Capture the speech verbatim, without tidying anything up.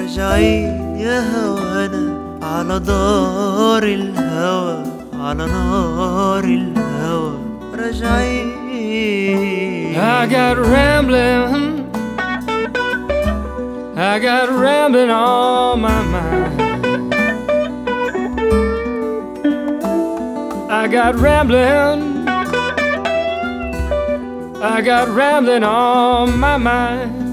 راجعين يا هوانا على دار الهوى، على نار الهوى راجعين. I got rambling, I got rambling on my mind. I got rambling, I got rambling on my mind.